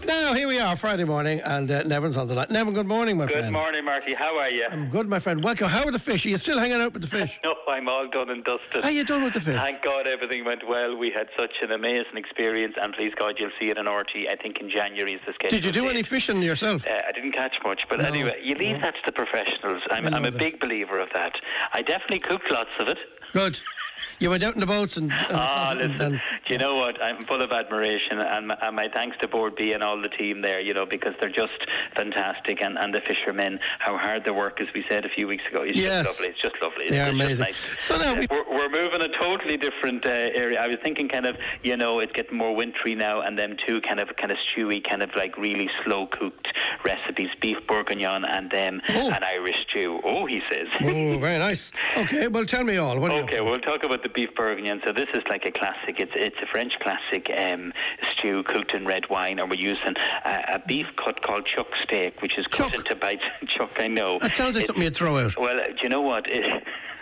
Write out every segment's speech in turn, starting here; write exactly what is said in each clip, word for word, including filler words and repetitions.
Now, here we are, Friday morning, and uh, Nevin's on the line. Nevin, good morning, my good friend. Good morning, Marty. How are you? I'm good, my friend. Welcome. How are the fish? Are you still hanging out with the fish? No, I'm all done and dusted. Are you done with the fish? Thank God everything went well. We had such an amazing experience, and please God, you'll see it in R T. I think in January is the schedule. Did you do date. any fishing yourself? Uh, I didn't catch much, but no. anyway, you leave no. that to the professionals. I'm, I'm a that. big believer of that. I definitely cooked lots of it. Good. You went out in the boats and... and ah, and, listen, and, do you know what? I'm full of admiration, and my, and my thanks to Board B and all the team there, you know, because they're just fantastic, and, and the fishermen, how hard they work, as we said a few weeks ago. It's yes. just lovely. It's just lovely. It's, they are it's amazing. Just nice. So now we... we're, we're moving a totally different uh, area. I was thinking kind of, you know, it's getting more wintry now, and then two kind of kind of stewy, kind of like really slow-cooked recipes, beef bourguignon and then oh. an Irish stew. Oh, he says. Oh, very nice. Okay, well, tell me all. What okay, we'll talk about the beef bourguignon. So this is like a classic. It's it's a French classic um, stew cooked in red wine, and we're using a, a beef cut called chuck steak, which is cut chuck. into bites. Chuck, I know. That sounds like it, something you'd throw out. Well, uh, do you know what? It,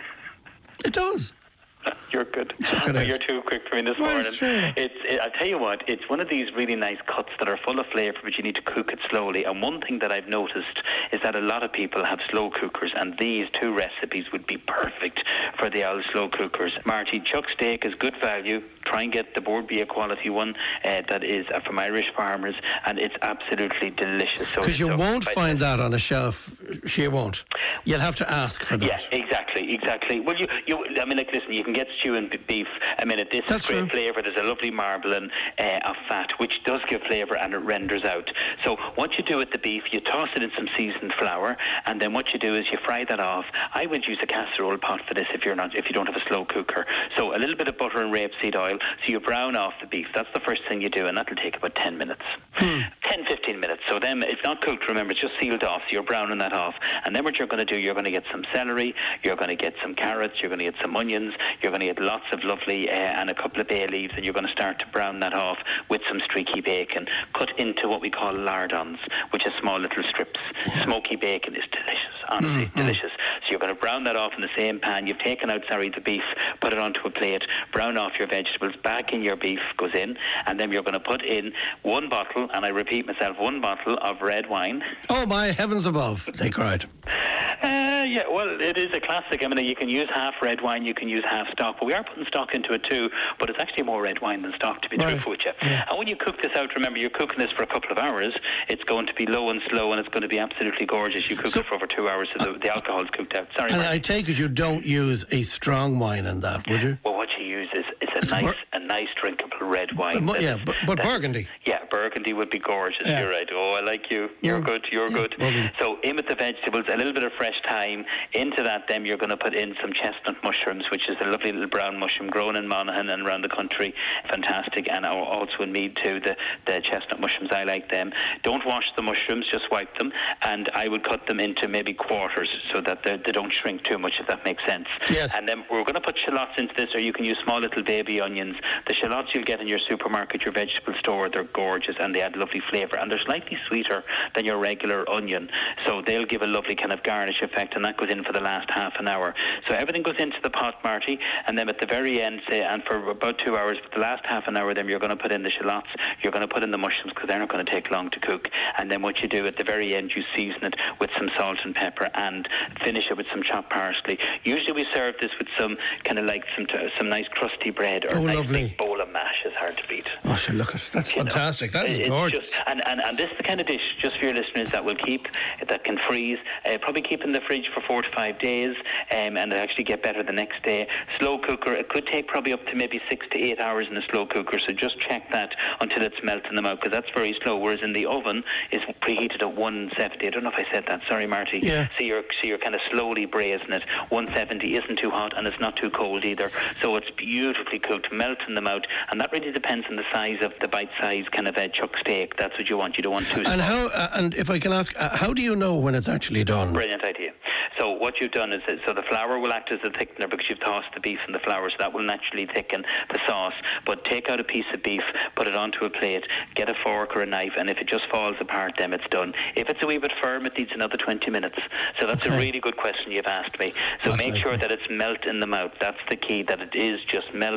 it does. You're good. Oh, you're too quick for me this well, morning. It's true. It's, it, I'll tell you what, it's one of these really nice cuts that are full of flavour, but you need to cook it slowly. And one thing that I've noticed is that a lot of people have slow cookers, and these two recipes would be perfect for the old slow cookers. Marty, chuck steak is good value. Try and get the Board B quality one uh, that is uh, from Irish farmers, and it's absolutely delicious. Because so, you so, won't find that on a shelf. She won't. You'll have to ask for that. Yeah, exactly, exactly. Well, you, you I mean, like, listen, you can get stew and beef. I mean, this That's is great true. flavour. There's a lovely marbling uh, of fat, which does give flavour, and it renders out. So what you do with the beef, you toss it in some seasoned flour, and then what you do is you fry that off. I would use a casserole pot for this if you're not, if you don't have a slow cooker. So a little bit of butter and rapeseed oil. So you brown off the beef. That's the first thing you do, and that'll take about ten minutes. Hmm. ten, fifteen minutes. So then it's not cooked, remember, it's just sealed off. So you're browning that off. And then what you're going to do, you're going to get some celery, you're going to get some carrots, you're going to get some onions, you're going to get lots of lovely uh, and a couple of bay leaves, and you're going to start to brown that off with some streaky bacon cut into what we call lardons, which is small little strips. Smoky bacon is delicious, honestly, mm-hmm. delicious. So you're going to brown that off in the same pan. You've taken out, sorry, the beef, put it onto a plate, brown off your vegetables, back in your beef goes in, and then you're going to put in one bottle, and I repeat myself, one bottle of red wine. Oh, my heavens above, they cried. Uh, yeah, well, it is a classic. I mean, you can use half red wine, you can use half stock, but we are putting stock into it too, but it's actually more red wine than stock, to be right. truthful with you. Yeah. And when you cook this out, remember, you're cooking this for a couple of hours. It's going to be low and slow, and it's going to be absolutely gorgeous. You cook so, it for over two hours, so the, the alcohol's cooked out. Sorry, And Mark. I take it you don't use a strong wine in that, would you? Well, what you use is it's a it's nice, bur- a nice drinkable red wine. But, yeah, but, but Burgundy. Yeah, Burgundy would be gorgeous. Yeah. You're right. Oh, I like you. You're yeah. good. You're yeah. good. Burgundy. So in with the vegetables, a little bit of fresh thyme. Into that, then you're going to put in some chestnut mushrooms, which is a lovely little brown mushroom grown in Monaghan and around the country. Fantastic. And also in Mead too, the, the chestnut mushrooms, I like them. Don't wash the mushrooms, just wipe them. And I would cut them into maybe quarters so that they don't shrink too much, if that makes sense. Yes. And then we're going to put shallots into this, or you can use small little baby onions. The shallots you'll get in your supermarket, your vegetable store, they're gorgeous and they add lovely flavour, and they're slightly sweeter than your regular onion, so they'll give a lovely kind of garnish effect, and that goes in for the last half an hour. So everything goes into the pot, Marty, and then at the very end, say, and for about two hours, but the last half an hour, then you're going to put in the shallots, you're going to put in the mushrooms, because they're not going to take long to cook, and then what you do at the very end, you season it with some salt and pepper and finish it with some chopped parsley. Usually we serve this with some kind of like some t- some nice crusty bread, or oh, a nice lovely. big bowl of mash. Is hard to beat. Oh, sure, look at it. That's You fantastic. know, that is it's gorgeous. Just, and, and, and this is the kind of dish, just for your listeners, that will keep, that can freeze, uh, probably keep in the fridge for four to five days, um, and actually get better the next day. Slow cooker, it could take probably up to maybe six to eight hours in a slow cooker, so just check that until it's melting them out, because that's very slow, whereas in the oven, it's preheated at one seventy. I don't know if I said that, sorry, Marty. Yeah. So you're, so you're kind of slowly braising it. one seventy isn't too hot, and it's not too cold either, so it's beautifully cooked, melting them out, and that really depends on the size of the bite-size kind of a chuck steak. That's what you want. You don't want too small. And how? Uh, and if I can ask, uh, how do you know when it's actually done? Brilliant idea. So what you've done is, that, so the flour will act as a thickener because you've tossed the beef in the flour, so that will naturally thicken the sauce. But take out a piece of beef, put it onto a plate, get a fork or a knife, and if it just falls apart, then it's done. If it's a wee bit firm, it needs another twenty minutes. So that's okay. a really good question you've asked me. So That's make right. sure that it's melt in the mouth. That's the key, that it is just melt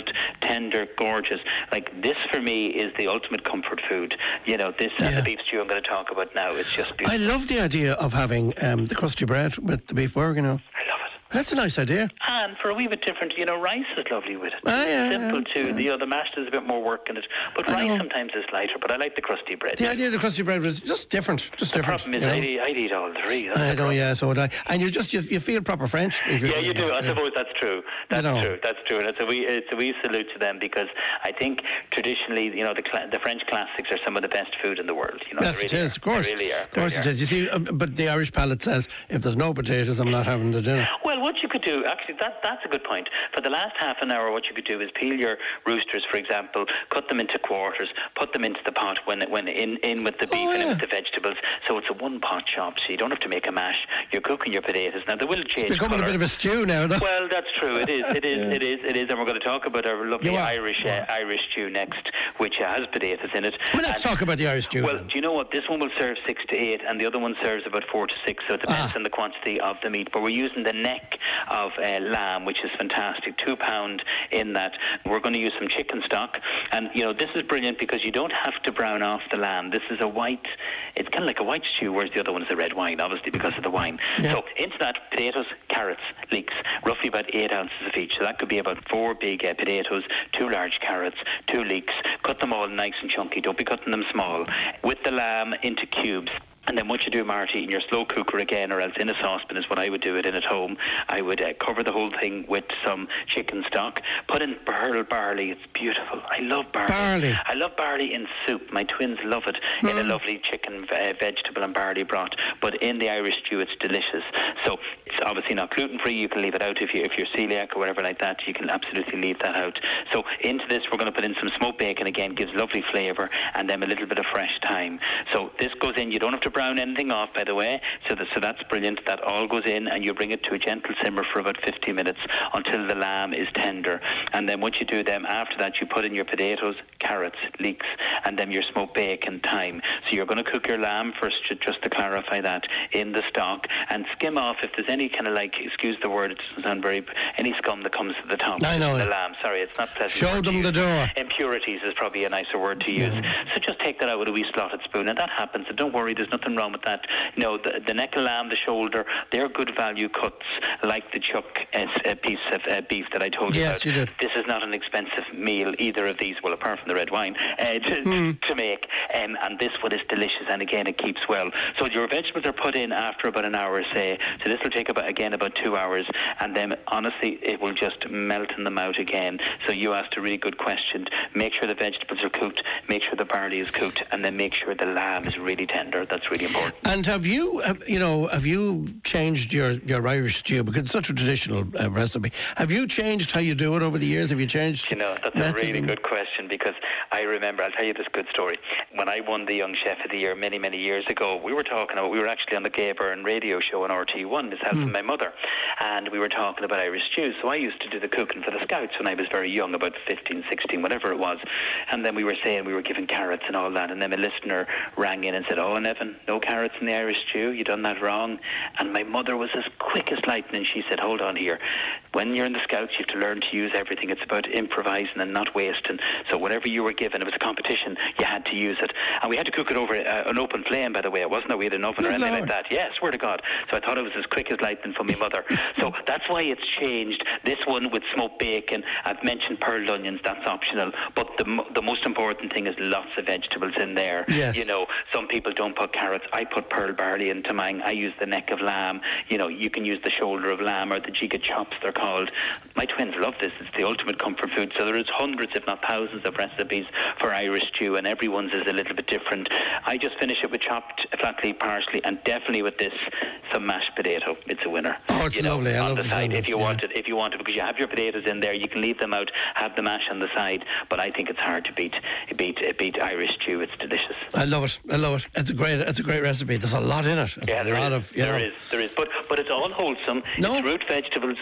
soft, tender, gorgeous. Like, this for me is the ultimate comfort food. You know, this yeah. and the beef stew I'm going to talk about now, it's just beautiful. I love the idea of having um, the crusty bread with the beef bourguignon. I love it. That's a nice idea. And for a wee bit different, you know, rice is lovely with it. Ah, yeah, simple yeah, too. yeah. The, you know, the mashed is a bit more work in it. But I rice know. sometimes is lighter, but I like the crusty bread. The idea of the crusty bread was just different. Just the different. problem is you know? I'd, eat, I'd eat all three. That's I know, problem. yeah, so would I. And you just, you, you feel proper French. If Yeah, you do. I suppose that's true. That's you know. true. That's true. And it's a wee, it's a wee salute to them, because I think traditionally, you know, the cl- the French classics are some of the best food in the world. You know, yes, they really it is, are. of course. They really are. Of course really it is. You see, um, but the Irish palate says, if there's no potatoes, I'm not having the dinner. Well, what you could do, actually, that that's a good point. For the last half an hour, what you could do is peel your roosters, for example, cut them into quarters, put them into the pot when when in, in with the beef oh, and yeah. in with the vegetables. So it's a one-pot shop, so you don't have to make a mash. You're cooking your potatoes. Now, they will change It's becoming colour. a bit of a stew now, though. Well, that's true. It is. It is. Yeah. It is. It is. And we're going to talk about our lovely You are. Irish uh, Irish stew next, which has potatoes in it. Well, let's And- talk about the Irish stew. Well, then. do you know what? This one will serve six to eight, and the other one serves about four to six. So it depends Ah. on the quantity of the meat. But we're using the neck of uh, lamb, which is fantastic. Two pound in that. We're going to use some chicken stock, and you know this is brilliant because you don't have to brown off the lamb. This is a white. It's kind of like a white stew, whereas the other one is a red wine, obviously because of the wine. Yeah. So into that, potatoes, carrots, leeks, roughly about eight ounces of each. So that could be about four big uh, potatoes, two large carrots, two leeks. Cut them all nice and chunky. Don't be cutting them small. With the lamb into cubes. And then what you do, Marty, in your slow cooker again, or else in a saucepan is what I would do it in at home. I would uh, cover the whole thing with some chicken stock. Put in pearl barley. It's beautiful. I love barley. Barley. I love barley in soup. My twins love it mm. in a lovely chicken, uh, vegetable and barley broth. But in the Irish stew, it's delicious. So it's obviously not gluten-free. You can leave it out if, you, if you're celiac or whatever like that. You can absolutely leave that out. So into this, we're going to put in some smoked bacon again. Gives lovely flavour, and then a little bit of fresh thyme. So this goes in. You don't have to brown anything off, by the way, so that, so that's brilliant. That all goes in, and you bring it to a gentle simmer for about fifty minutes until the lamb is tender. And then what you do then after that, you put in your potatoes, carrots, leeks, and then your smoked bacon, thyme. So you're going to cook your lamb first, just to clarify that, in the stock, and skim off if there's any kind of, like, excuse the word, it doesn't sound very, any scum that comes to the top I know of the it. lamb. Sorry, it's not pleasant. Show them the door. Impurities is probably a nicer word to use. Yeah. So just take that out with a wee slotted spoon, and that happens. And don't worry, there's nothing wrong with that. You know, the, the neck of lamb, the shoulder, they're good value cuts, like the chuck uh, uh, piece of uh, beef that I told you Yes, about. you did. This is not an expensive meal, either of these, well, apart from the red wine, uh, to, mm. to make. Um, and this one is delicious, and again, it keeps well. So your vegetables are put in after about an hour, say. So this will take about, again, about two hours, and then honestly, it will just melt in the mouth again. So you asked a really good question. Make sure the vegetables are cooked, make sure the barley is cooked, and then make sure the lamb is really tender. That's really important. And have you, have, you know, have you changed your, your Irish stew, because it's such a traditional uh, recipe? Have you changed how you do it over the years? Have you changed? You know, that's a really good question, because I remember, I'll tell you this good story. When I won the Young Chef of the Year many, many years ago, we were talking about, we were actually on the Gay Byrne radio show on R T one, myself mm. and my mother, and we were talking about Irish stews. So I used to do the cooking for the Scouts when I was very young, about fifteen, sixteen, whatever it was. And then we were saying we were giving carrots and all that, and then a listener rang in and said, "Oh, Nevin, no carrots in the Irish stew, you done that wrong." And my mother was as quick as lightning. She said, "Hold on here. When you're in the Scouts, you have to learn to use everything. It's about improvising and not wasting. So whatever you were given, it was a competition, you had to use it." And we had to cook it over uh, an open flame, by the way. It wasn't that we had an oven or anything like that. Yeah, swear to God. So I thought it was as quick as lightning for my mother. So that's why it's changed. This one with smoked bacon, I've mentioned pearl onions, that's optional. But the the most important thing is lots of vegetables in there. Yes. You know, some people don't put carrots. I put pearl barley into mine. I use the neck of lamb. You know, you can use the shoulder of lamb or the jigga chops, they're called. My twins love this. It's the ultimate comfort food. So there is hundreds, if not thousands, of recipes for Irish stew, and everyone's is a little bit different. I just finish it with chopped flat leaf parsley, and definitely with this, some mashed potato. It's a winner. Oh, it's you know, lovely. I on love the the side, sound if you of it, want yeah. it, if you want it, because you have your potatoes in there, you can leave them out, have the mash on the side. But I think it's hard to beat beat beat Irish stew. It's delicious. I love it. I love it. It's a great. It's a great recipe. There's a lot in it. It's yeah, a there lot is. of. You there know. is. There is. But but it's all wholesome. No. It's root vegetables, thymes,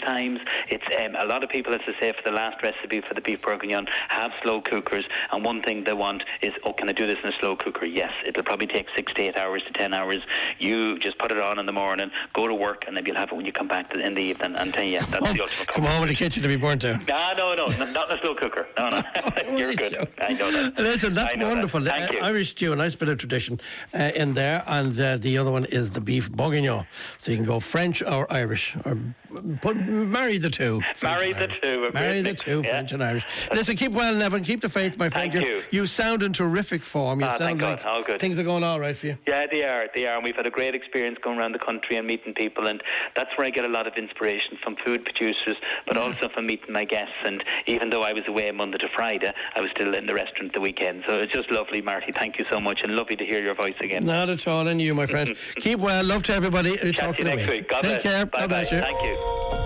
It's um, a lot of people, as I say, for the last recipe for the beef bourguignon, have slow cookers, and one thing they want is, oh, can I do this in a slow cooker? Yes, it'll probably take six to eight hours to ten hours. You just put it on in the morning, go to work, and then you'll have it when you come back to, in the evening. And tell you, yes, that's come the ultimate. Come home in the kitchen to be burnt out. No, no, no, no, not in a slow cooker. No, no, you're good. I know that. Listen, that's know wonderful. That. Thank uh, you. Irish stew, a nice bit of tradition uh, in there, and uh, the other one is the beef bourguignon. So you can go French or Irish, or put, marry the two. Marry the Irish. two. Marry the two, yeah. French and Irish. Listen, keep well, Nevin. Keep the faith, my friend. Thank you. you. You sound in terrific form. You ah, sound like God. All good. Things are going all right for you. Yeah, they are. They are. And we've had a great experience going around the country and meeting people, and that's where I get a lot of inspiration from food producers, but also from meeting my guests. And even though I was away Monday to Friday, I was still in the restaurant the weekend. So it's just lovely, Marty. Thank you so much, and lovely to hear your voice again. Not at all, and you, my friend. Keep well. Love to everybody. Chat to you next week. God Take bless. care. Bye bye. Thank you.